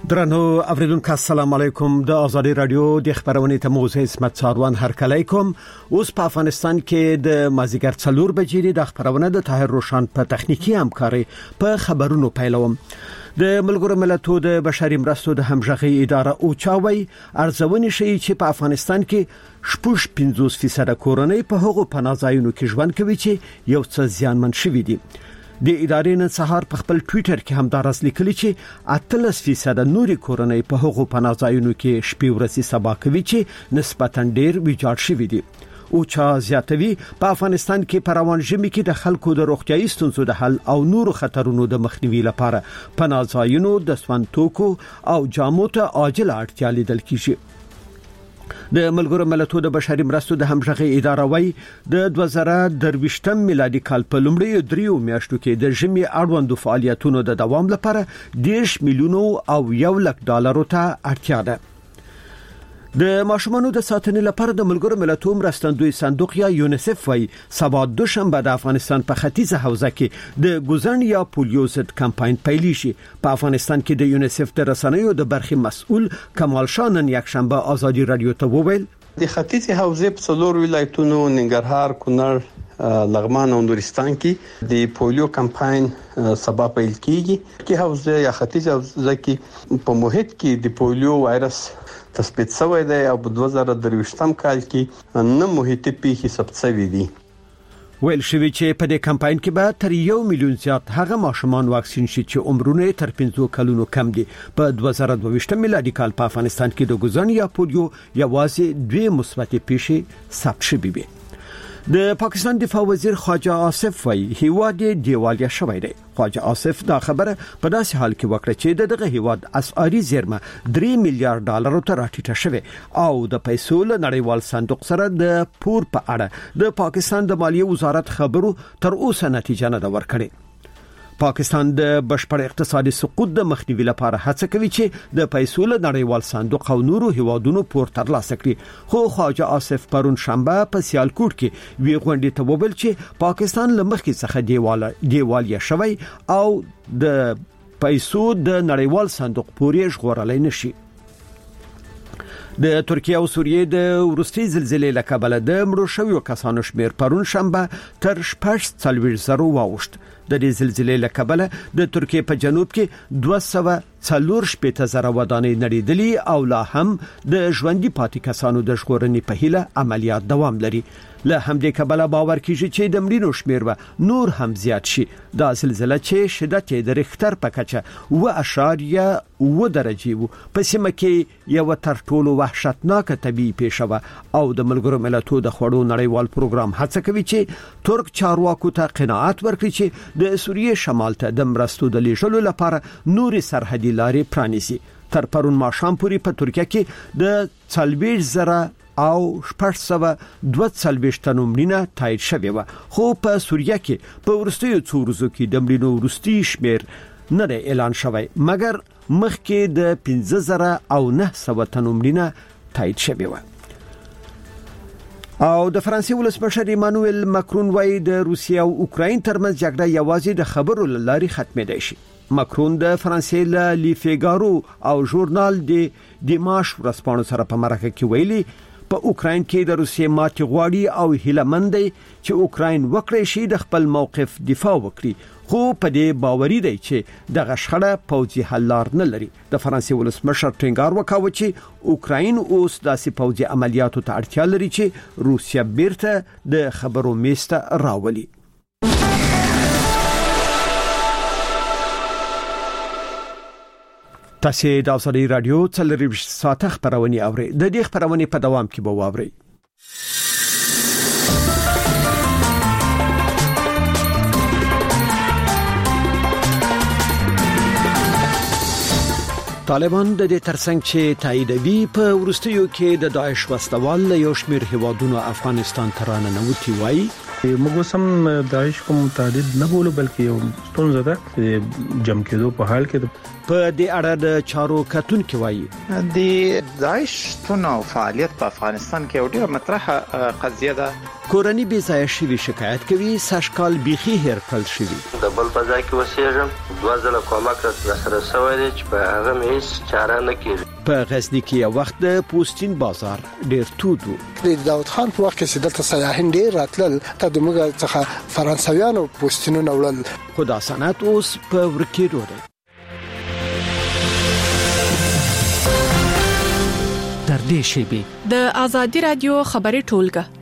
درنو اوریدونکو السلام علیکم د ازادي رادیو د خبرونې ته موزه اسمت څاروان هرکلی کوم. اوس په افغانستان کې د مازیګر 4 بجې د خبرونه د طاهر روشان په تخنیکی همکاري په خبرونو پیلوم. د ملګرو ملتونو د بشري مرستو د همغږي اداره اوچاوي ارزونې شي چې په افغانستان کې 50% کورنۍ په هغو پناهځایونو کې ژوند کوي چې یو څه زیانمن شوي دي. د ادارې نن سهار په خپل ټوئیټر کې هم دا راز لیکلي چې 18% نوري کورنۍ په هغو پناهځایونو کې شپې ورځې سبا کوي چې نسبتاً ډېر ویجاړ شوي دي. او چا زیاتوي په افغانستان کې په روان ژمي کې د خلکو د روغتیايي ستونزو د حل او نورو خطرونو د مخنیوي لپاره پناهځایونو د سوانتوکو او جامو ته عاجل اړتیا لیدل کیږي. د ملګرو ملتونو د بشري مرستو د همغږي اداره وايي د 2023 میلادي کال په لومړیو 3 میاشتو کې د ژمي اړوندو فعالیتونو د دوام لپاره 10 میلیون او $100 ته اړتیا ده. د ماشومانو د ساتنې لپاره د ملګرو ملتونو مرستندوی صندوق یا یونیسف وايي سبا دوشنبه د افغانستان په ختیځه حوزه کې د ګوزن یا پولیو ضد کمپاین پیل شي. په افغانستان کې د یونیسف د رسنیو د برخې مسؤل کمال شانن یک شنبه ازادي رادیو ته وویل د ختیځه حوزه په څلور ولایتونو ننګرهار، کونړ، لغمان او نورستان کې د پولیو کمپاین سبا پیل کیږي. کې حوزه یا ختیځه حوزه کې په محیط کې د پولیو وایرس تثبیت شوی دی او په 2023 کال کې نه محیطي پیښې ثبت شوې دي. ویل شوی چې په دې کمپاین کې به تر 1 میلیون زیات هغه ماشومان واکسین شي چې عمرونه تر 15 کلونو کم دي. په 2022 میلادي کال په افغانستان کې د ګوزن یا پولیو یوازې 2 مثبت پیښې ثبت شوې وي. د پاکستان دفاع وزیر خواجه آصف وايي هیواد دیوالیا شوی دی. خواجه آصف دا خبره په داسې حال کې وکړه چې دغه هیواد اسعاري زیرمه $3 میلیارډ ته راټیټه شوه او د پیسو له نړیوال صندوق سره د پور په اړه د پاکستان د مالیې وزارت خبرو تر اوسه نتیجه نه ورکړې. پاکستان د بشپړ اقتصادي سقوط د مخنیوي لپاره هڅه کوي چې د پیسو له نړیوال صندوق او نورو هیوادونو پور ترلاسه کړي. خو خواجه آصف پرون شنبه په سیالکوټ کې وی غونډې ته وویل چې پاکستان له مخکې څخه دیوالیا شوی او د پیسو د نړیوال صندوق پورې ژغورلای نشي. د ترکیه او سوریې د وروستي زلزلې له کبله د مړو شویو کسانو شمیر پرون شنبه تر 40,000 واوښت. د دې زلزلې له کبله د ترکیه په جنوب کې 240,000 ودانۍ نړیدلې او لا هم د ژوندۍ پاتې کسانو د ژغورنې په هیله عملیات دوام لري. له همدې کبله باور کیږي چې د مړینو شمیر به نور هم زیات شي. دا زلزلہ چې شدت یې د ریختر په کچه 7.9 درجه وو په سیمه کې یو تر ټولو وحشتناک طبيعي پیښه وه او د ملګرو ملتونو د خوړو نړیوال پروګرام هڅه کوي چې ترک چارواکو ته قناعت ورکړي چې د سوریې شمال ته د مرستو د لیږلو لپاره نوري سرحدي لارې پرانیزي. تر پرون ماښام پورې په ترکیه کې د 40,000 او 442 تنو مړینه تایید شوې و. خو په سوریه کې په ورستیو څو ورځو کې د مړینو ورستي شمیر نه دی اعلان شوی مګر مخکې د 15,900 تنو مړینه تایید شوې و. او د فرانسې ولسمشر ایمانوئل ماکرون وايي د روسیې او اوکراین ترمنځ جګړه یوازې د خبرو لاري ختمېدای شي. ماکرون د فرانسې له لیفیګارو او ژورنال د دیماش ورځپاڼو سره په مرکه کې ویلي په اوکراین کې د روسیې ماتې غواړي او هیلمند دی چې اوکراین وکړي شي د خپل موقف دفاع وکړي. خو په دې باوري دی چې د غشخړه پوځي حل لار نه لري. د فرانسې ولسمشر ټینګار وکاوه چې اوکراین اوس داسې پوځي عملیاتو ته اړتیا لري چې روسیا بیرته د خبرو میسته راولي. تاسو د ازادي رادیو څلریش ساعت خبرونه اورئ. د دې خبرونه په دوام کې به واورئ. طالبان د دې ترڅنګ چې تاییدوي په ورستیو کې د داعش وسوال له یو شمېر هیوادونو افغانستان ته راننوتي وایي موږ سم داعش کوم متعدد نه بولو بلکې یو ستونزه ده جمع کېدو په حال کې. په دې اړه د چارو کتونکو وایي د داعش تونو فعالیت په افغانستان کې یو ډېر مطرحه قضیه ده. کورنۍ بې ځایه شوي شکایت کوي ساشکال بيخي هیر کړل شوی. د بل په ځای کې وسیږم دوه ځله کومک سره سوي دي چې په هغه مېس چاره نه کیږي. په غزنی کې یو وخت د پوسټین بازار ډېر تودو. د داود خان په وخت کې سیدلته سیاحین ډېر راتلل ته د موږ څخه فرانسویانو پوسټینونه وړل. خو دا صنعت اوس په ورکېدو دی. در دې شیبه د ازادي رادیو خبري ټولګه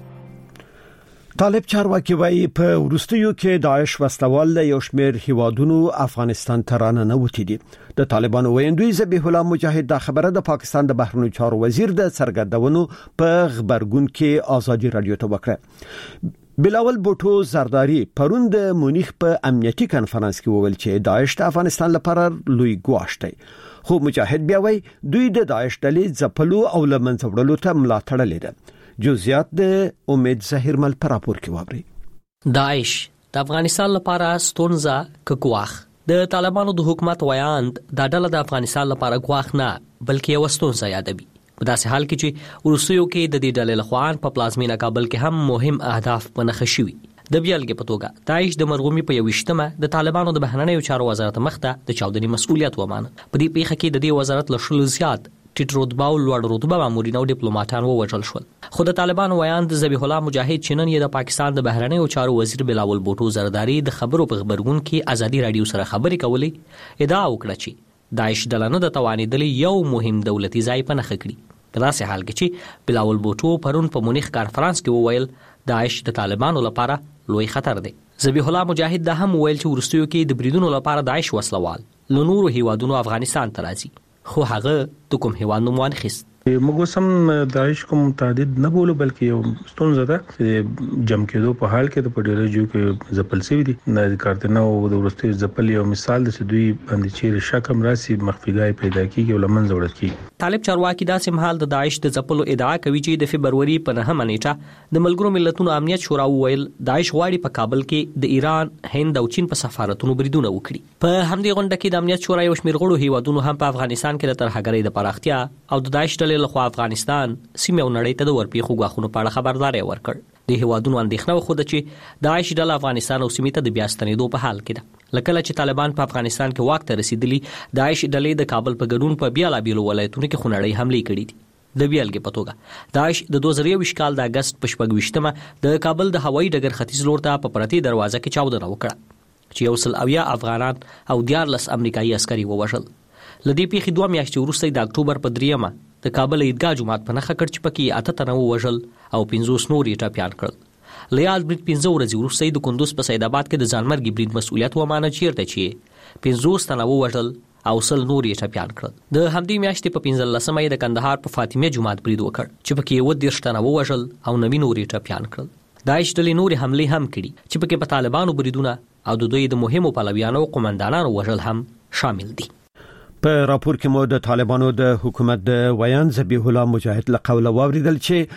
طالب چارواکي وایي په ورستیو کې داعش وسلوال یو شمېر هیوادونو افغانستان ته رانه وتی دي. د طالبانو ویندوی ذبیح الله مجاهد د خبره د پاکستان د بهرنیو چارو وزیر د سرګردونو په خبرګون کې ازادي رادیو ته وکړه. بلاول بوټو زرداری پرون د مونیخ په امنیتي کانفرنس کې وویل چې داعش د افغانستان لپاره لوی ګواښ دی. خو مجاهد بیا وایي دوی د داعش ډلې ځپلو او لمنځه وړلو ته ملاتړ لیدل. جزئیات د امید زهیرمل پر راپور کې وابري. داعش د افغانستان لپاره ستونزه کګواخ. د طالبانو د حکومت ویاند د ډله د افغانستان لپاره ګواخ نه بلکې یو ستونزه یادوي. په داسې حال کې چې ورسویو کې د دې ډلې لخوا په پلازمینه کابل کې هم مهم اهداف پنهخ شوي. د بیلګې په توګه داعش د مرغومي په 21مه د طالبانو د بهرنیو چارو وزارت مخته د چاودنې مسؤلیت ومانه. په دې پیښه کې د دې وزارت له شلو زیات ټیټ رتبه او لوړ رتبه مامورین او ډیپلوماټان ووژل شول. خو د طالبانو ویاند ذبیح الله مجاهد چې نن یې د پاکستان د بهرنیو چارو وزیر بلاول بوټو زرداری د خبرو په خبرګون کې ازادي رادیو سره خبرې کولې ادعا وکړه چې داعش ډله نه د توانېدلې یو مهم دولتي ځای په نښه کړي. په داسې حال کې چې بلاول بوټو پرون په مونیخ کانفرنس کې وویل داعش د طالبانو لپاره لوی خطر دی. ذبیح الله مجاهد دا هم ویل چې ورستیو کې د بریدونو لپاره داعش وسلوال له نورو هیوادونو افغانستان ته راځي. خو هغه د کوم هیواد نوم وانخیست. موږ سم داعش کوم متعدد نه بولو بلکې یو ستونزه ده جمع کېدو په حال کې د پډیرجو کې ځپل شوی دي. د کارتنو د ورستي ځپل یو مثال د دوی باندې چې شکم راسي مخفیګای پیدا کیږي او لمن زوړت کیږي. طالب چارواکي داسې مهال د داعش د ځپلو ادعا کوي چې د فبرवरी په 9مه نیټه د ملګرو ملتونو امنیت شورا وویل داعش غواړي په کابل کې د ایران، هند او چین په سفارتونو بریدونه وکړي. په همدې غونډه کې د امنیت شورا یو شمېر غړو هیوادونو هم په افغانستان کې د ترهګرۍ د پراختیا او د داعش ډلې لخوا افغانستان سیمه او نړۍ ته د ورپیښو غواخونو په اړه خبرداري ورکړ. د هیوادونو اندېښنه وخوده چې داعش ډله افغانستان او سیمه ته د بیا ستنېدو په حال کې ده. لکه چې طالبان په افغانستان کې واک ته رسیدلی داعش ډلې د کابل په ګډون په بیا لا بیلو ولایتونو کې خونړۍ حملې کړې دي. د بیلګې په توګه داعش د 2021 کال د اگست په 26مه د کابل د هوایي ډګر ختیځ لور ته په پرتی دروازه کې چاودنه وکړه چې 170 افغانان او 14 امریکایي عسکري ووژل. لدې پیښې 2 میاشتې وروسته د اکتوبر په 3مه د کابل عیدګاه جومات په نښه کړ چې پکې 8 تنه ووژل او 50 نور یې ټپیان کړل. لیال برید 15 ورځې وروسته د کندوز په سید آباد کې د ځانمرګي برید مسؤلیت ومانه چیرته چې 50 تنه ووژل او 100 نور یې ټپیان کړل. د همدې میاشتې په 15مه د کندهار په فاطمه جومات برید وکړ چې پکې 10 تنه ووژل او 9 نور یې ټپیان کړل. داعش ډلې نور حملې هم کړي چې پکې په طالبانو بریدونه او د دوی د مهمو پلویانو او قومندانانو وژل هم شامل دي. په راپور کې مو د طالبانو د حکومت د ویان ذبیح الله مجاهد له قوله واوریدل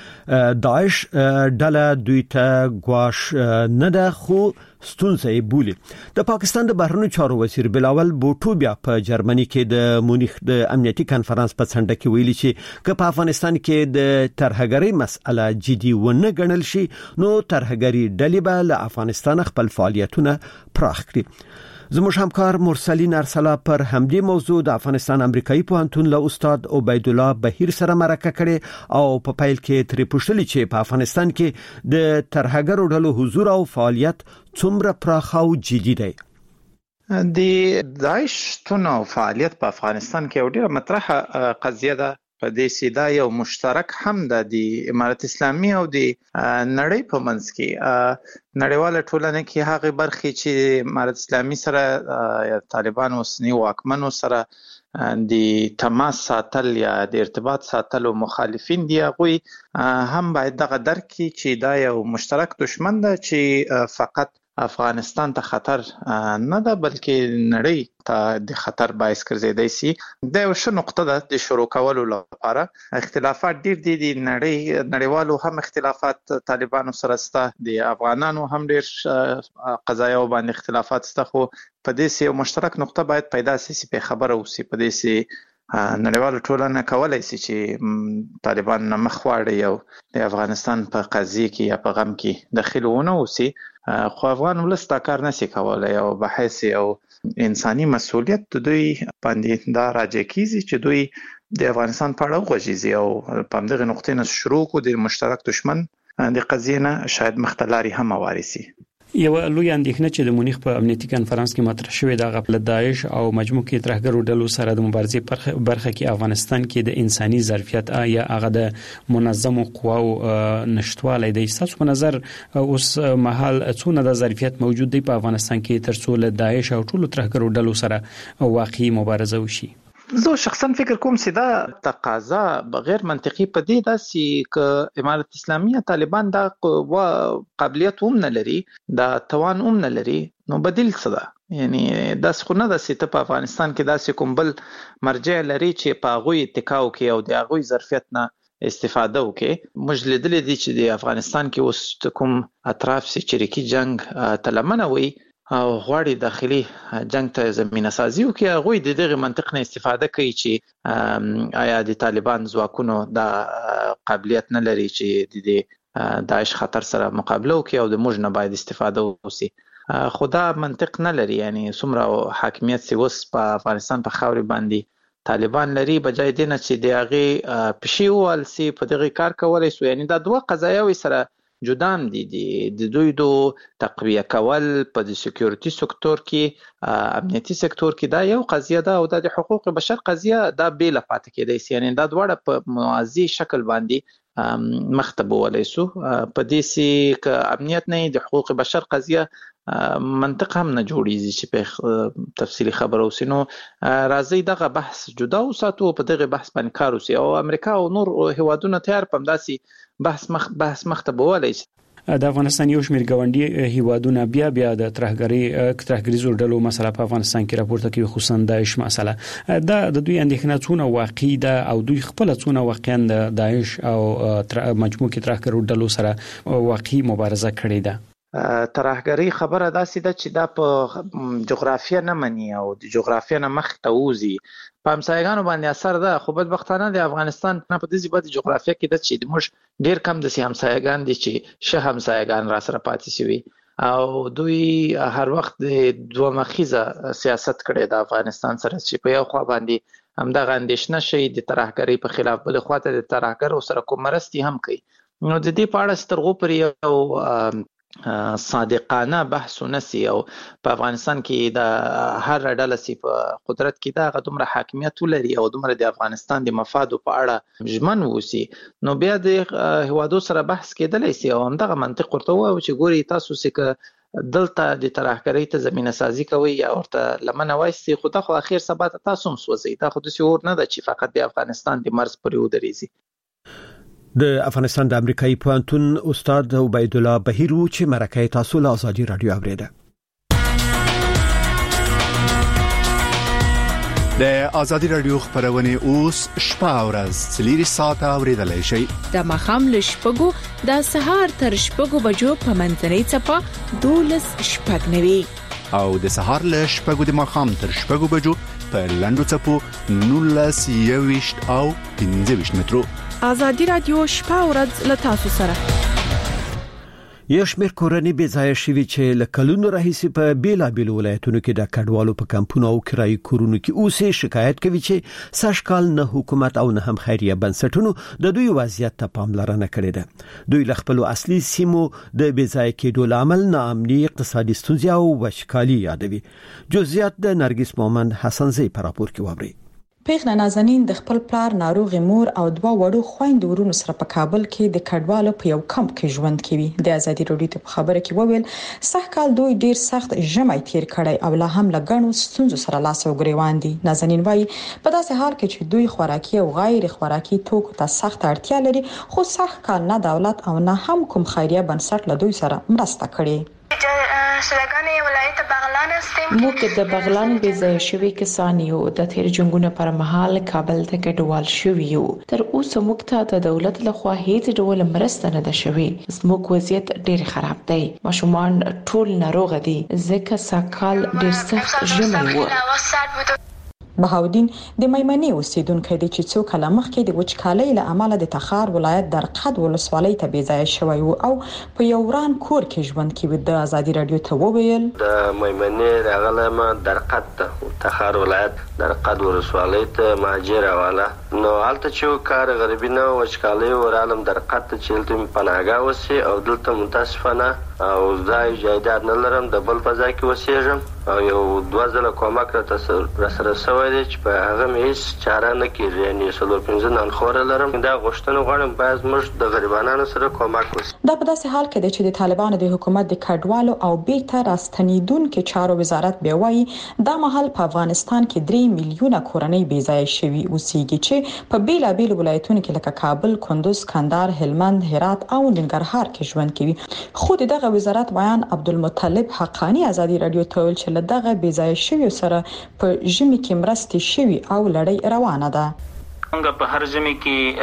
چې داعش ډله دوی ته ګواښ نه ده خو ستونزه بولي. د پاکستان د بهرنیو چارو وزیر بلاول بوټو بیا په جرمني کې د مونیخ د امنیتي کانفرنس په څنډه کې ویلي چې که په افغانستان کې د ترهګرۍ مسأله جدي ونه ګڼل شي نو ترهګری ډلې به له افغانستان خپل فعالیتونه پراخ کړي. زموږ همکار مرسلین ارسلا پر همدې موضوع د افغانستان امریکایي پوهنتون له استاد عبید الله بهیر سره مرکه کړي او په پیل کې ترې پوښتنه چې په افغانستان کې د ترهګرو ډلو حضور او فعالیت څومره پراخ او جدي دی. د داعش تونو فعالیت په افغانستان کې ډېره مطرحه قضیه ده. په دې سیدا یو مشترک هم د امارت اسلامي او د نړۍ په منځ کې نړیواله ټولنه کې هغه برخې چې امارت اسلامي سره طالبان اوسنی واکمنو سره د تماس ساتل یا د ارتباط ساتلو مخالفین دي هغه هم باید دغه درک کړي چې دا یو مشترک دشمن ده چې فقط افغانستان ته خطر نه ده بلکې نړۍ ته د خطر باعث ګرځیدای شي. دا یو ښه نقطه ده د شروع کولو لپاره. اختلافات ډیر دي د نړیوالو هم اختلافات طالبانو سره سته، د افغانانو هم ډیر قضایاو باندې اختلافات سته، خو په دې سي یو مشترک نقطه باید پیدا شي چې په خبره اوسي. په دې سي نړیواله ټولنه کولای شي چې طالبان نه مخ واړي او د افغانستان په قضیه کې یا په غم کې دخیل ونه اوسي، خو افغان ولس دا کار نشي کولای او بحث او انساني مسؤلیت د دوی باندې دا راځي کیږي چې دوی د افغانستان په اړه وغږیږي او په همدغه نقطې نه شروع کو د مشترک دشمن د قضیې نه شاید مختلاري هم وارسي. یو لوی اندېښنه چې د مونیخ په امنیتي کانفرنس کې مطرح شوې د غفل داعش او مجموعه کې ترهګرو ډلو سره د مبارزې برخه کې افغانستان کې د انساني ظرفیت یا هغه د منظمو قواو نشټوالی دی. تاسو په نظر اوس مهال څونه د ظرفیت موجود دی په افغانستان کې ترڅو له داعش او ټولو ترهګرو ډلو سره واقعي مبارزه وشي؟ زه شخصا فکر کوم چې دا تقاضا غیر منطقي په دې ده چې ک امارت اسلامي طالبان دا قابلیت هم نه لري، دا توان هم نه لري، نو بدیل څه ده؟ یعنی دا څه نه ده چې ته په افغانستان کې داسې کوم بل مرجع لري چې په هغوی اتکا وکړي او د هغوی ظرفیت نه استفاده وکړي. موږ لیدلي دي چې د افغانستان کې اوس کوم اطراف چې چریکي جنگ تلمنه وي او غواړي داخلي جنگ ته زمينه سازي وکړي، هغوی د دغه منطق نه استفاده کوي چې آیا د طالبان ځواکونو دا قابلیت نه لري چې د داعش خطر سره مقابله وکړي او د موږ نه باید استفاده وکړي. خو دا منطق نه لري، یعنی څومره حاکمیت چې اوس په افغانستان په خاورې باندې طالبان لري، بجای دې نه چې د هغې پښې ووهل په دغه کار کولی سو. یعنی دا دوه قضایاوې سره جدام دي، د دوی دو تقویه کول په د سکیورټي سکتور کې، امنیتي سکتور کې دا یو قضیه ده او د حقوق بشر قضیه دا بیل پاتې کېدای شي. یعنی دا دواړه په موازی شکل باندې مخته بولای سو. په دې سي ک امنیت نه د حقوق بشر قضیه منطق هم نه جوړیږي چې په تفصیلی خبرو وسینو. راځي دغه بحث جدا وساتو، په دغه بحث باندې کار وسی او امریکا او نور هیوادونه تیار پمداسي بحث مخته بولای شي. د افغانستان یو شمېر ګاونډي هیوادونه بیا د ترهګریزو ډلو مسله په افغانستان کې راپورته کوي، خصوصا داعش مسله. دا د دوی اندېښنه څونه واقعي ده او دوی خپل څونه واقعا د داعش او مجموعه کې ترهګرو ډلو سره واقعي مبارزه کړې ده؟ ترهګری خبره داسې ده چې دا په جغرافیه نه مني او د جغرافیه نه مخ ته وځي، په همسایګانو باندې اثر ده. خو بدبختانه د افغانستان په دې ځبه د جغرافیه کې ده چې موږ ډیر کم د همسایګان دي چې شه همسایګان را سره پاتې شوي او دوی هر وخت د دوه مخیزه سیاست کړي د افغانستان سره چې په یو خوا باندې همدغه اندېښنه شي د ترهګری په خلاف، بل خوا ته د ترهګرو سره کوم مرستې هم کوي. نو د دې په اړه سترغو پر یو صادقانه بحث ونسی او په افغانستان کې د هر ډله سي په قدرت کې دا دومره حاکمیت ولري او دومره د افغانستان د مفادو په اړه ژمن ووسی، نو بیا د هوادو سره بحث کېدلی سي او همدغه منطق ورته وایو چې ګوري تاسو چې دلته د ترهګرۍ ته زمينه سازي کوي یا ورته لمنه وایسي، خو دا خو اخر سبا تاسو هم سوځي. دا خو د شعور نه ده چې فقط د افغانستان د مرز پرې ودرېږي. د افغانستان د امریکایي پوهنتون استاد عبید الله بهیر چې مرکه تاسو له ازادي رادیو اوریده. د ازادي رادیو خبرونه اوس شپه او ورځ 3 ساعته اوریدلای شئ. د مخام له شپږو د سهار تر شپږو بجو په منځنۍ چپه 12:09 او د سهار له شپږو د مخام تر شپږو بجو په لندو چپو 19:20 او 15 مترو. ازادي رادیو شپه او ورځ له تاسو سره. یو شمېر کورنۍ بې ځایه شوي چې له کلونو راهیسې په بیلابېلو ولایتونو کې د کډوالو په کمپونو او کرایي کورونو کې اوسې شکایت کوي چې سږکال نه حکومت او نه هم خیریه بنسټونو د دوی وضعیت ته پاملرنه کړې ده. دوی له خپل اصلي سیمو د بې ځایه کېدو لامل ناامني، اقتصادي ستونزې او وچکالي یادوي. جزئیات د نرګس مومند حسنزی په راپور کې ووري. پیغله نازنین د خپل پلار ناروغ مور او دوه وړو خويندو ورونو سره په کابل کې د کډوالو په یو کمپ کې ژوند کوي. د ازادي رادیو په خبره کې وویل سږکال دوی ډیر سخت ژمی تیر کړی او لا هم لګڼو ستونزو سره لاس او ګریوان دي. نازنین وايي په داسې حال کې چې دوی خوراکي او غیر خوراکي توکو ته سخت اړتیا لري، خو سږکال نه دولت او نه هم کوم خیریه بنسټ له دوی سره مرسته کړي. موږ د بغلان بې ځای شوي کسان یو د تیر جنگونو پر مهال کابل ته کډوال شوي یو. تر اوسه موږ ته د دولت لخوا هیڅ ډول مرسته نه ده شوې. زموږ وضعیت ډیر خراب دی. ماشومان ټول ناروغ دي ځکه ساکال ډیر سخت ژمی و. بهاودین د میمنې اوسیدونکو د چې څو کله مخکې د وچکالۍ له امله د تخار ولایت درقد ولسوالۍ ته بې ځای شوی او په یو وران کور کې ژوند کوي. د ازادي رادیو ته وویل د میمنې راغلم درقد ته تخار ولایت درقد ولسوالۍ ته مهاجر والا نو حالت چې کار غریبی نه وچکالۍ ورالم درقد ته چلته پناهګاه وسی او دلته متاسفانه او ځای جایداد نه لرم د بل په ځای کې وسیږم او یو 2 ځله کومک را سره سوی دی چې په هغه مې هیڅ چاره نه کېږي. یعنې 4-5 نن خوره لرم. دا غوښتنه غواړم باید موږ د غریبانو سره کومک وشي. دا په داسې حال کې دی چې د طالبانو د حکومت د کډوالو او بیرته راستنیدونکو چارو وزارت بیا وایي دا مهال په افغانستان کې 3 میلیونه کورنۍ بې ځای شوي اوسېږي چې په بیلابیل ولایتونو کې لکه کابل، کندوز، کندهار، هلمند، هرات او ننګرهار کې ژوند کوي. خو دغه وزارت بیان عبدالمطلب حقانی ازادي رادیو ته ویل چې دغه بې ځای شوي سره په ژمي کې مرستې شوي او لړۍ روانه ده. څنګه په هر ژمي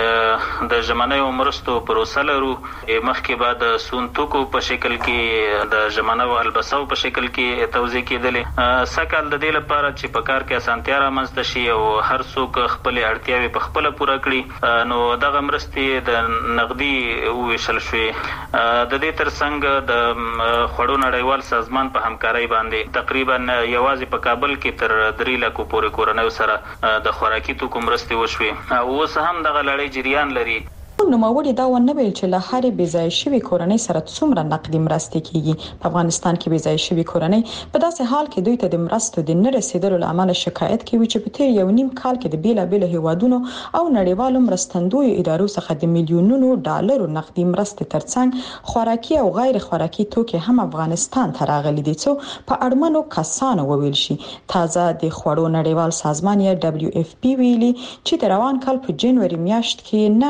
کې د ژمنیو مرستو پروسه لرو. مخکې بعد سونتوکو په شکل کې د ژمنیو البسو په شکل کې توزیع کېدلې. سکهال د دې لپاره چې په کار کې اسانتیا رامنځته شي او هر څوک خپل اړتیاوې په خپل پوره کړي نو دغه مرستې د نقدي ویشل شوې. د دې ترڅنګ د خوړو نړیوال سازمان په همکارۍ باندې تقریبا یوازې په کابل کې تر 3 لک پورې کورنۍ سره د خوراکي توکو مرستې وشوې. اوس هم دغه لړۍ جریان لري. نوموړي دا ونه ویل چې له هرې بې ځای شوي کورنۍ سره څومره نقدي مرستې کیږي. په افغانستان کې بې ځای شوي کورنۍ په داسې حال کې دوی ته د مرستو د نه رسیدلو له امله شکایت کوي چې په تیر 1.5 کال کې د بیلابیلو هیوادونو او نړیوالو مرستندوی ادارو څخه د میلیونونو ډالرو نقدي مرستې ترڅنګ خوراکي او غیر خوراکي توکي هم افغانستان ته راغلي دي څو په اړمنو کسانو وویل شي. تازه د خوړو نړیوال سازمان یا WFP ویلي چې د روان کال په جنوري میاشت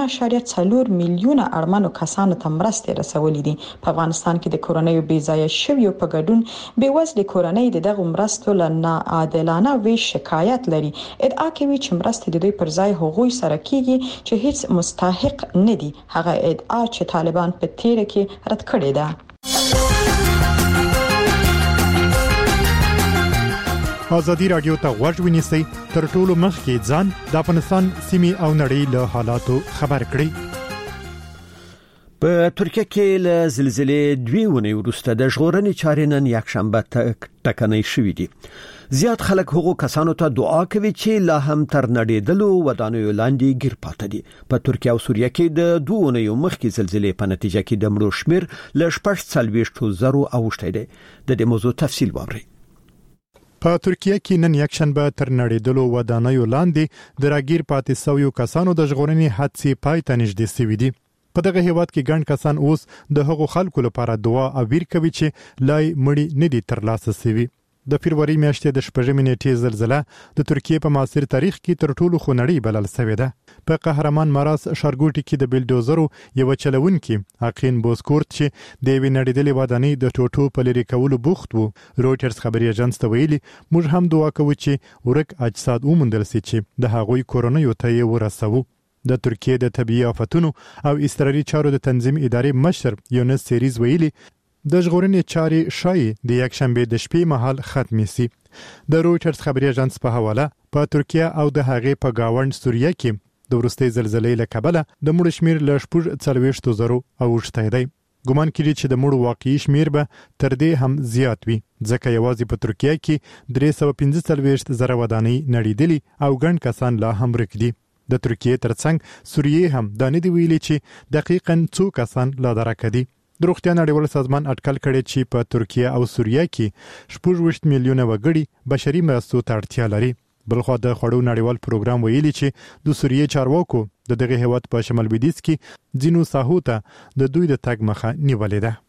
کې 4 میلیونه اړمنو کسانو ته مرستې رسولې دي. په افغانستان کې د کورنیو بې ځای شویو په ګډون بې وزلې کورنۍ د دغه مرستو له ناعادلانه ویش شکایت لري. ادعا کوي چې مرستې د دوی پر ځای هغوی سره کیږي چې هیڅ مستحق نه دي. هغه ادعا چې طالبان په تیر کې رد کړې ده. ازادي رادیو ته غوږ ونیسئ تر ټولو مخکې ځان د افغانستان سیمې او نړۍ له حالاتو خبر کړئ. په ترکیه کې له زلزلې 2 ونې وروسته د ژغورنې چارې نن یکشنبه ټکنۍ شوې دي. زیات خلک هغو کسانو ته دعا کوي چې لا هم تر نړیدلو ودانیو لاندې ګیر پاتې دي. په ترکیه او سوریه کې د 2 ونې مخکې زلزلې په نتیجه کې د مړو شمیر له 440,000 اوښتی دی. د دې موضوع تفصیل واورئ. په ترکیه کې نن یکشنبه تر نړیدلو ودانیو لاندې د راګیر پاتې شویو کسانو د ژغورنې هڅې پای ته نږدې شوې دي. په دغه هیواد کې ګڼ کسان اوس د هغو خلکو لپاره دعا او ویر کوي چې لای مړی نه دي ترلاسه شوي. د فروری میاشتې د 8 نیټې زلزلہ د ترکیه په معاصر تاریخ کې تر ټولو خونړۍ بلل شوې ده. په قهرمان ماراس ښارګوټي کې د بلډوزرو یو چلونکي اقین بوسکورت چې د وی نړیدلې ودانۍ د ټوټو په لري کولو بوخت وو. رويټرز خبري اژانس ته ویلي موږ هم دعا کوو چې ورک اجساد ومندل شي چې د هغوی کورونو ته ورسوو. د ترکیه د طبيعي آفتونو او اضطراري چارو د تنظیم ادارې مشر یونس سیریز ویلي د ژغورنې چارې شای د یکشنبه د شپې مهال ختمې شي. د رويټرز خبري اژانس په حواله په ترکیه او د هغې په گاوند سوریه کې د ورستۍ زلزلې له کبله د مړو شمیر له 40,000 اوښتی دی. ګومان کړي چې د مړو واقعي شمیر به تر دې هم زیات وي ځکه یوازې په ترکیه کې 345,000 ودانۍ نړیدلې او ګڼ کسان لا هم ورک دي. د ترکیه ترڅنګ سوریه هم د نه دی ویلي چې دقیقاً څو کسان لا درک دي. د روغتیا نړیوال سازمان اټکل کړي چې په ترکیه او سوریه کې 16 میلیونه وګړي بشري مرستو ته اړتیا لري. بلخو د خوړو نړیوال پروګرام ویلي چې د سوریه چارواکو د دغه هیواد په شمال لویدیځ کې ځینو ساحو ته د دوی د تګ مخه نیولې ده.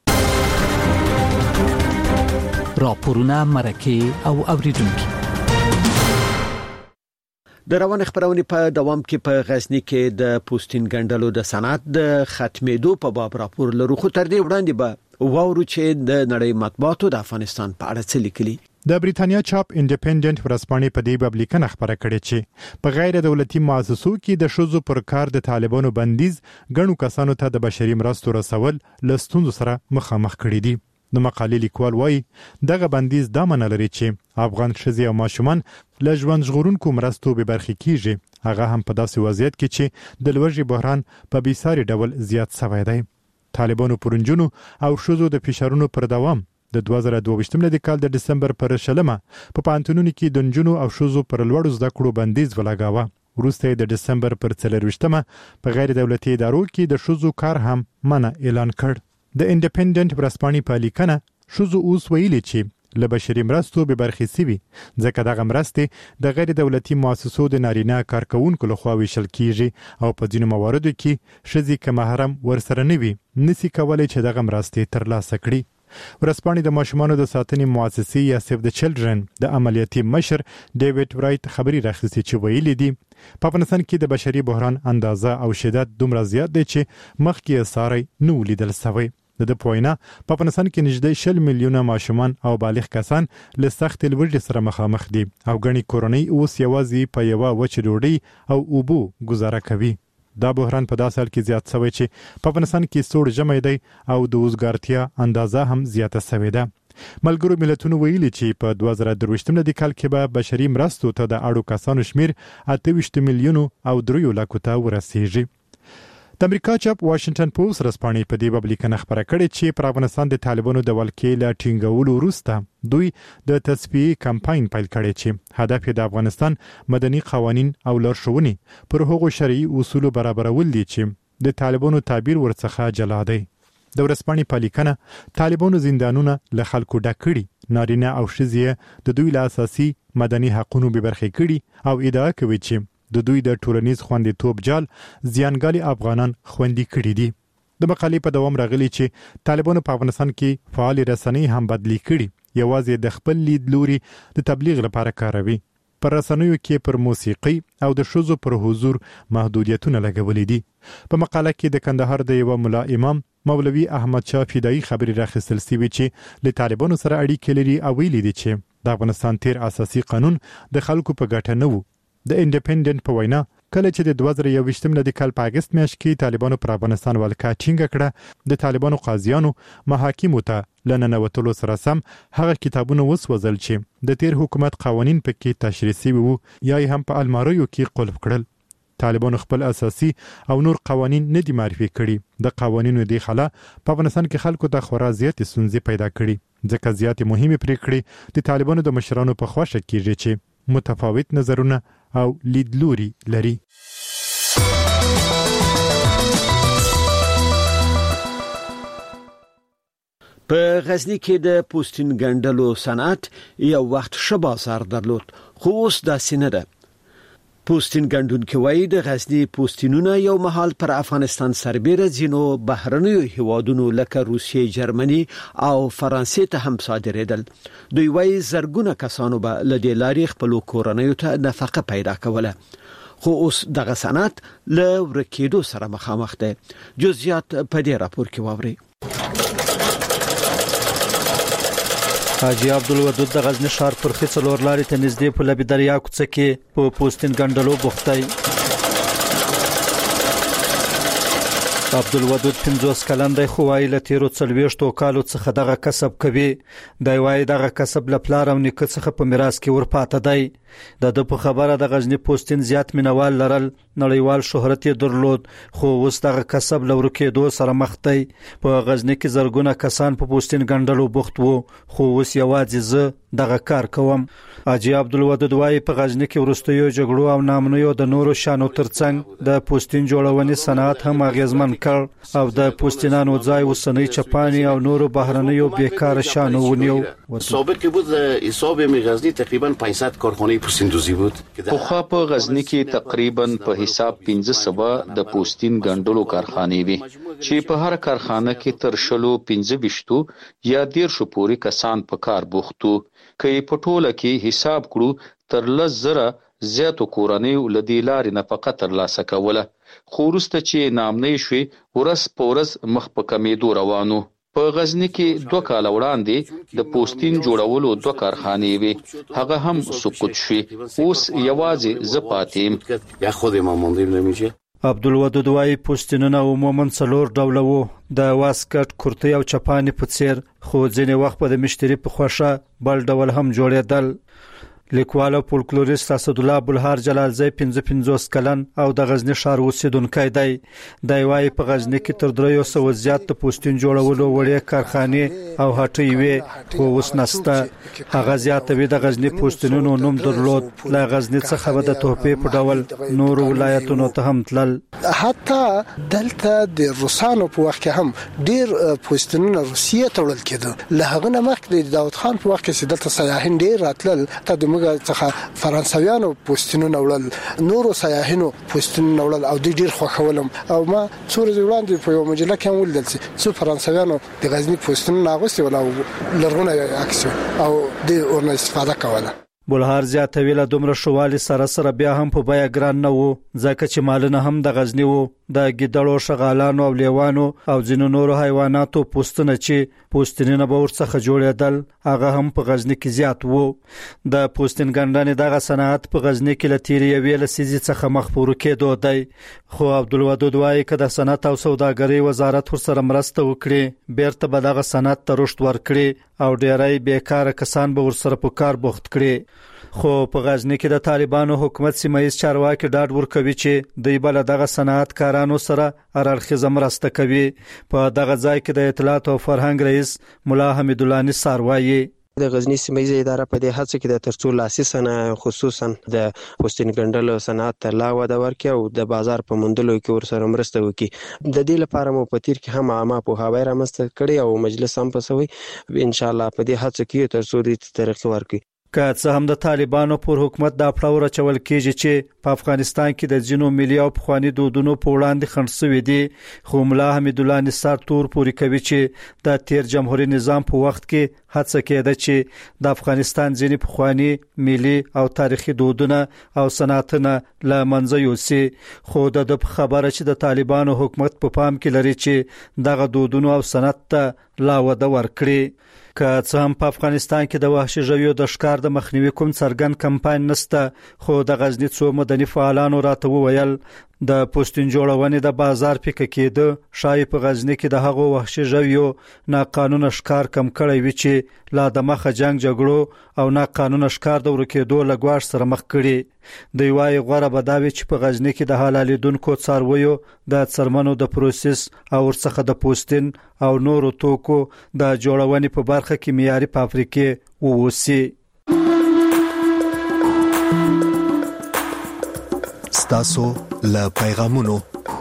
راپورونه مرکه او اوریدونکو د روان خبرونه په دوام کې په غزنی کې د پوستین ګندلو د صنعت د ختمېدو په باب راپور لرو، خو تر دې وړاندې به وورو چې د نړۍ مطبوعاتو د افغانستان په اړه څه لیکلي. د بریتانیا چاپ انډیپندنت ورځپاڼې په دې باب لیکنه خبره کړې چې په غیر دولتي مؤسسو کې د شوزو پر کار د طالبانو بندیز غنو کسانو ته د بشري مرستو رسول لستوند سره مخامخ کړي دي. د مقالې لیکوال وایي دغه بندیز دا معنی لري چې افغان ښځې او ماشومان له ژوند ژغورونکو مرستو به برخې کیږي، هغه هم په داسې وضعیت کې چې د لوږې بحران په بیساري ډول زیات شوی دی. طالبانو پرونجونو او ښځو د فشارونو پر دوام د 2022 کال د دسمبر پر 20 په پانتونونو کې د نجونو او ښځو پر لوړو زده کړو بندیز ولګاوه. وروسته د دسمبر پر 24 په غیر دولتي ادارو کې د ښځو کار هم منع اعلان کړ. د انډیپندنت ورځپاڼې په لیکنه ښځو اوس ویلي چې له بشري مرستو به برخې سوي، ځکه دغه مرستې د غیر دولتي مؤسسو د نارینه کارکونکو لخوا ویشل کیږي او په ځینو مواردو کې ښځې که محرم ورسره نه وي نسي کولی چې دغه مرستې ترلاسه کړي. ورځپاڼې د ماشومانو د ساتنې مؤسسې یا سیف د چلډرن د عملیاتي مشر ډیوډ ورایت خبري راخصي چې ویلي دي په افغانستان کې د بشري بحران اندازه او شدت دومره زیات دی چې مخکې ساري نو لیدل شوی. د پوینا په افغانستان کې نږدې 20 میلیونه ماشومان او بالغ کسان له سخت لوږې سره مخامخ دي او غني کورنۍ اوس یوازې په یوه وچ ډوډۍ او اوبو گزاره کوي. دا بحران په داسې حال کې زیات شوی چې په افغانستان کې سوړ ژمی دی او د وزګارتیا اندازه هم زیاته شوې ده. ملګرو ملتونو ویلي چې په 2023 کال کې به بشري مرستو ته د اړو کسانو شمیر 28 میلیونو او 3 لکو ته ورسیږي. د امریکا چاپ واشنگټن پوسټ ورځپاڼې په دې باب لیکنه خبره کړې چې پر افغانستان د طالبانو د ولکې له ټینګولو وروسته دوی د تصفیې کمپاین پیل کړی چې هدف یې د افغانستان مدني قوانین او لارښوونې پر هغو شرعي اصولو برابرول دي چې د طالبانو تعبیر ورڅخه جلا دی. د ورځپاڼې په لیکنه طالبانو زندانونه له خلکو ډک کړي، نارینه او ښځې د دوی له اساسي مدني حقونو بې برخې کړي او ادعا کوي چې د دوی د ټولنیز خوندیتوب جال زیانګالي افغانان خوندي کړي دي. د مقالې په دوام راغلي چې طالبانو په افغانستان کې فعال رسنۍ هم بدلی کړي، یوازې د خپل لید لوري د تبلیغ لپاره کاروي. پر رسنیو کې پر موسیقي او د ښځو پر حضور محدودیتونه لګولې دي. په مقاله کې د کندهار د یو ملا امام مولوي احمد شاه فدایي خبري راخستل سوي چې له طالبانو سره اړیکې لري او ویلي دي چې د افغانستان تیر اساسي قانون د خلکو په ګټه نه وو. د انډیپندنت په وینا کله چې د 2021 کال په اگست میاشت کې طالبانو پر افغانستان ولکه ټینګه کړه، د طالبانو قاضیانو محاکمو ته لننوتلو سره سم هغه کتابونه وسوځل چې د تیر حکومت قوانین پکې تشریح شوي وو یا هم په الماریو کې قلف کړل. طالبانو خپل اساسي او نور قوانین نه دي معرفي کړي. د قوانینو دی خلا په افغانستان کې خلکو ته خورا زیات ستونزې پیدا کړي، ځکه زیات مهمه پریکړې د طالبانو د مشرانو په خوښه کېږي چې متفاوت نظرونه او لیدلوري لري. په غزنی کې د پوستین ګندلو صنعت یو وخت ښه بازار درلود، خو اوس داسې نه ده. پوستین ګندونکو وایي د غزنی پوستینونه یو مهال پر افغانستان سربېره ځینو بهرنیو هیوادونو لکه روسیې، جرمني او فرانسې ته هم صادرېدل. دوی وایي زرګونه کسانو به له دې لارې خپلو کورنیو ته نفقه پیدا کوله، خو اوس دغه صنعت له ورکېدو سره مخامخ دی. جزئیات په دې راپور کې واورئ. حاجی عبدالودود د غزنی ښار پر خڅلور لارې ته نږدې په لبی دریا کوڅه کې په پوستین ګندلو بوختای. عبدالودود 50 کلن دی، خو وايي له 13 کالو څخه دغه کسب کوي. دی وايي دغه کسب له پلار او نیکه څخه په میراث کې ورپاته دی. د په خبره د غزنی پوستین زیات مینوال لرل، نړیوال شهرت یې درلود، خو اوس دغه کسب له ورکېدو سره مخ دی. په غزنی کې زرګونه کسان په پوستین ګندلو بوخت وو، خو اوس یوازې زه دغه کار کوم. حاجی عبدالودود وايي په غزنی کې وروستیو جګړو او نامنیو د نورو شانو ترڅنګ د پوستین جوړونې صنعت هم اغیزمن کړ او د پوستینانو ځای وسنۍ چپانی او نورو بهرنیو بیکار شانو ونیو. سابق بود حساب غزنی تقریبا 500 کارخانه پوستیندوزی بود. خو په غزنی کې تقریبا په حساب 1500 د پوستین ګندلو کارخانې وي چې په هر کارخانه کې تر 15 یا 10 پورې کسان په کار بوختو. کې په ټوله کې حساب کړو تر 10,000 زیاتو کورنیو لدی لارې نفقه ترلاسه کوله، خو وروسته چې نامنۍ شوې ورځ په ورځ مخ په کمیدو روانو. په غزنی کې 2 کال وړاندې د پوستین جوړولو 2 کارخانې وي، هغه هم سقوط شوې. اوس یوازې زه پاتې یم. یا خود ما موندیم نمیشه. عبدالودود وايي پوستینونه عموما 4 ډوله وو، د واسکټ، کرتۍ او چپانې په څیر، خو ځینې وخت په د مشتری په خوښه بل ډول هم جوړېدل. لیکوال او فولکلوریست اسدالله بلهار جلالزی 55 کلن او د غزنی ښار اوسیدونکی دی. د وايي په غزنی کې تر 300 زیات د پوستین جوړولو وړې کارخانې او هټۍ وي، خو اوس نشته. هغه زیاتوي د غزنی پوستینونو نوم درلود، له غزنی څخه به د توپې په ډول نور ولایتونو ته هم تلل. حتی دلته د روسانو په وخت کې هم ډیر پوستینونه روسیې ته وړل کېده. له هغه نه مخکې د داود خان په وخت کې دلته سیاحین ډیر راتلل، ته د څخه فرانسویانو پوستینونه وړل، نورو سیاحینو پوستینونه وړل او دوی ډیر خوښولم. او ما څو ورځې وړاندې په یو مجله کې هم ولیدل چې څو فرانسویانو د غزنی پوستینونه اغوستي ول او لرغونی عکس او د اورنه استفاده کوله. بلهار زیاتوي له دومره شوالي سره بیا هم په بیا ګران نه وو، ځکه چې مالونه هم د غزنی وو. د ګیدړو، شغالانو او لیوانو او ځینو نورو حیواناتو پوستونه چې پوستینونه به ورڅخه جوړېدل، هغه هم په غزنی کې زیات وو. د پوستین ګنډنې دغه صنعت په غزنی کې له تیرې یوې لسیزې څخه مخ په ورکېدو دی. خو عبدالودود وايي که د صنعت او سوداګرۍ وزارت ورسره مرسته وکړي، بیرته به دغه صنعت ته رشد ورکړي او ډېری بیکاره کسان به ورسره په کار بوخت کړي. خو په غزنی کې د طالبانو حکومت سیمایي چارواکي ډاډ ورکوي چې دوی بل دغه صنعتکارانو سره هررخیزه مرسته کوي. په دغه ځای کې د اطلاعات او فرهنګ رئیس مولا حمید الله نثار وايي د غزنی سیمایي اداره په دې هڅه کې د ترڅو لاسي صنایع خصوصا د پوستین ګنډلو صنعت ته لا وده ورکړي او د بازار په موندلو کې ورسره مرسته وکړي. د دې لپاره مو په تیر کې هم عامه پوهاوی رامنځته کړي او مجلس هم پسوي. ان شاء الله په دې هڅه کې ترڅو د ترقی ورکړي. که څه هم د طالبانو پر حکومت دا پړاو راچول کېږي چې په افغانستان کې د ځینو ملي او پخواني دودونو په وړاندې خنډ شوي دي، خو مولا حمید الله نثار تور پورې کوي چې د تیر جمهوریت نظام په وخت کې هڅه کېده چې د افغانستان ځینې پخواني ملي او تاریخي دودونه او صنعتونه له منځه یوسي. خو د خبره چې د طالبانو حکومت په پام کې لري چې دغه دودونو او صنعت ته لا وده ورکړي. که څه هم په افغانستان کې د وحشي ژویو د ښکار د مخنیوي کوم څرګند کمپاین نشته، خو د غزنی څو مدني فعالانو راته وویل د پوستین جوړونې د بازار پکې کېده شاید په غزنی کې د هغو وحشي ژویو ناقانونه ښکار کم کړی وي چې لا د مخه جنگ جګړو او ناقانونه ښکار د ورکېدو لګواش سره مخ کړي. دوی وايي غوړه بداوي چې په غزنی کې د حلالیدونکو څارویو د څرمنو د پروسس او ورڅخه د پوستین او نورو توکو د جوړونې په برخه کې معیاري فابریکې ووسی. ستاسو له پیغامونو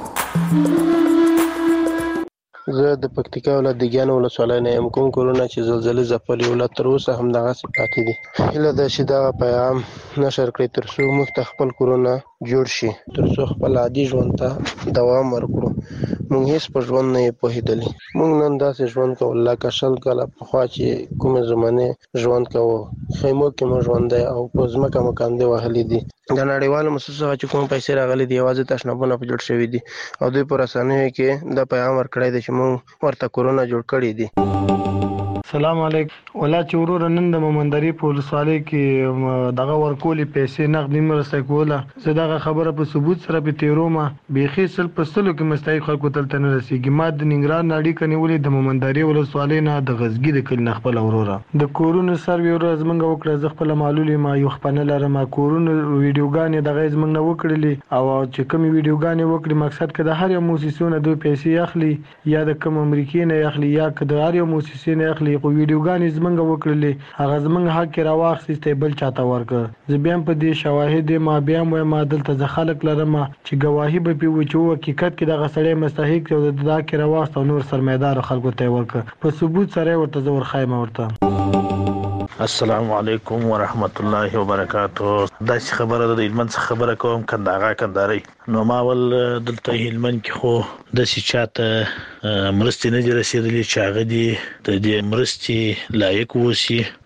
زه د پکتیکا ولایت د ګیان ولسوالۍ نه یم. کوم کورونه چې زلزلې ځپلي ولایت تر اوسه هم دغه پاتې دي. هیله ده چې دا پیغام نشر کړي ترڅو موږ ته خپل کورونه جوړ شي، ترڅو خپل عادي ژوند ته دوام ورکړو. موږ هیڅ په ژوند نه پوهېدلی. موږ نن داسې ژوند کوو لکه 20 کاله پخوا چې کومې زمانې ژوند کوو. خیمو کې مو ژوند دی او په ځمکه مو کاندې وهلي دي. د نړیوالو مؤسسو چې کوم پیسې راغلي دي یوازې تشنابونه په جوړ شوي دي او دوی په رسنیو کې د پیغام ورکړی دی چې موږ ورته کورونه جوړ کړي دي. سلام علیکم. ولا چې ورور نن د مومندري په ولسوالۍ کې دغه ورکولې پیسې نقدي مرسته کوله، زه دغه خبره په ثبوت سره په تیرومه بيخي سل په سلو کې مستحق خلکو تلته نه رسیږي. ما د ننګرهار ناړي کني ولې د مومندري ولسوالۍ نه د غزګي د کلی خپل وروره د کورونو سروي ورځ منګه وکړه. زه خپل معلومي ما یو خپل لرم کورونو ویډیوګانې دغه زمنګ نه وکړلې او چې کوم ویډیوګانې وکړي مقصد کده هر یو موسسونه دوی پیسې اخلي یا د کوم امریکای نه اخلي یا کده هر یو موسسې نه اخلي. خو ویډیوګانې زمنګ وکړلې هغه زمنګ حق راواخستې بل چاته ورکړ. زه بیا په دې شواهد ما بیا ما دلته ځ خلک لرم چې گواهی به پیو چې حقیقت کې دغه سړی مستحق او د دا کې راواست او نور سرمایدار خلکو ته ورکړ. په ثبوت سره ورته زور خایمه ورته. السلام علیکم ورحمت الله وبرکاتہ. دا خبره د علمن خبره کوم کنداغه کنداري نو ما ول دلته علمن کې خو د سچاته مرستې نه رسیدلې چې هغه دي د دې مرستې لایق وسی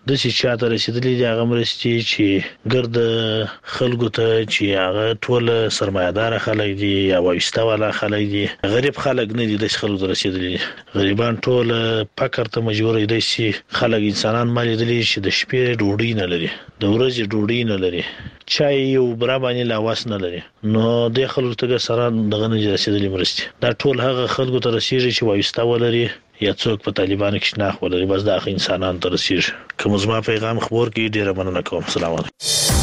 د شي چاته رسیدلې دي هغه مرستې چې ګرد خلکو ته چې هغه ټول سرمایدار خلک دي یا وایسته والا خلک دي غریب خلک نه دي د خلکو ته رسیدلې غریبان ټول فقر ته مجبور دي چې خلک انسانان مالي دي چې د شپې ډوډۍ نه لري د ورځې ډوډۍ نه لري چای یو برابر نه لاواس نه لري نو د خلکو ته سره دغه نه رسیدلې مرستې دا ټول هغه خلکو ته رسیږي چې وایسته ولري یا څوک په طالبانو کې شناخ ولري بس دا انسانان ته رسیږي کوم زما پیغام خبر کې ډیره مننه کوم السلام علیکم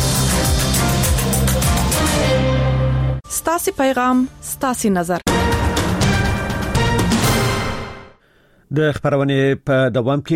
ستاسو پیغام ستاسو نظر د خبرونه په دوام کې